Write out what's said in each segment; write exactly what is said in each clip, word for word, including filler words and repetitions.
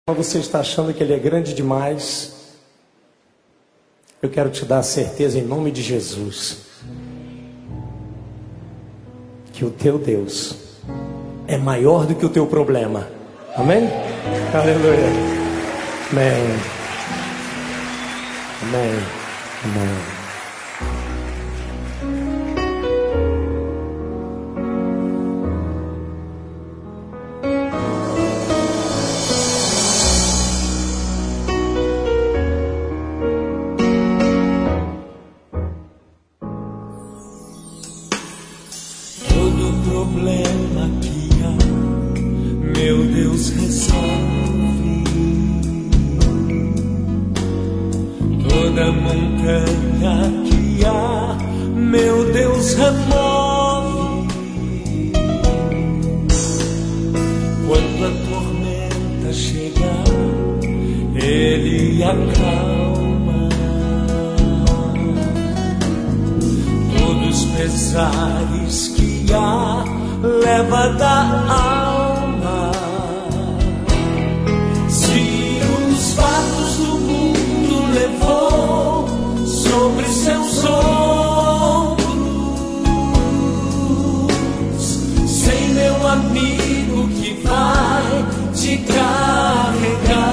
Você está achando que ele é grande demais? Eu quero te dar a certeza em nome de Jesus que o teu Deus é maior do que o teu problema. Amém? Aleluia. Amém. Amém. Amém. Problema que há, meu Deus resolve. Toda montanha que há, meu Deus remove. Quando a tormenta chegar, Ele acalma todos os pesares que há, leva da alma. Se os fatos do mundo levou sobre seus ombros, sem meu amigo que vai te carregar.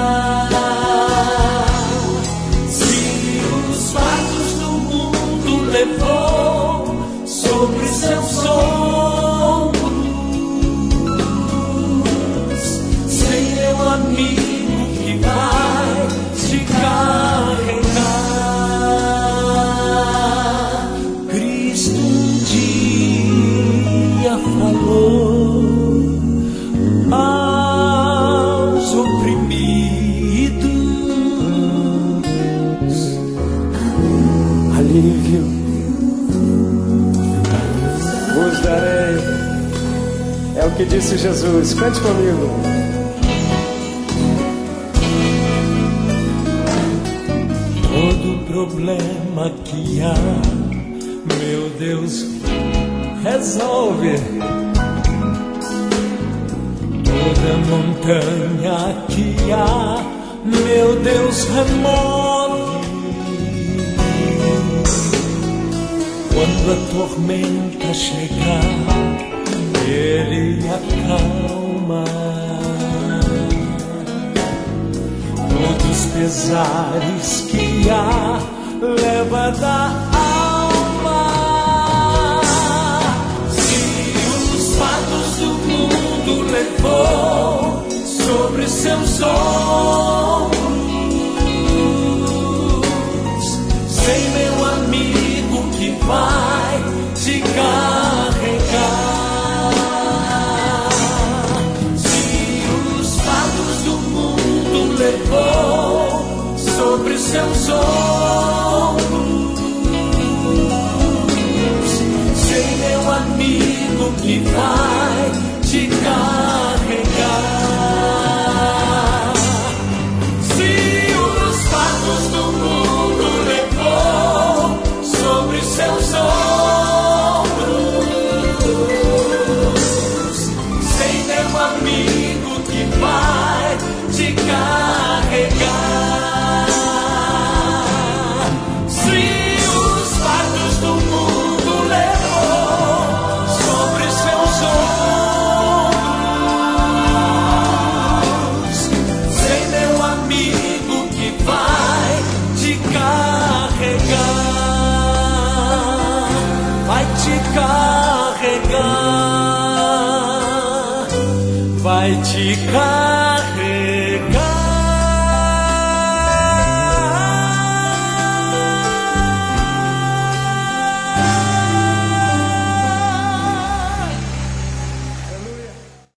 Se os fatos do mundo levou sobre seus ombros, amigo que vai te carregar. Cristo um dia falou aos oprimidos: alívio vos darei. É o que disse Jesus. Cante comigo. Todo problema que há, meu Deus resolve. Toda montanha que há, meu Deus remove. Quando a tormenta chegar, Ele acalma todos os pesares que há, leva da alma. Se os fatos do mundo levou sobre seus ombros, sem meu amigo que vai te carregar. Levou sobre seus ombros, sem meu amigo que vai te carregar. Se os fatos do mundo levou sobre seus ombros, sem meu amigo que vai te carregar. Se os fatos do mundo levou sobre seus ombros, sem meu amigo que vai te carregar, vai te carregar, vai te carregar.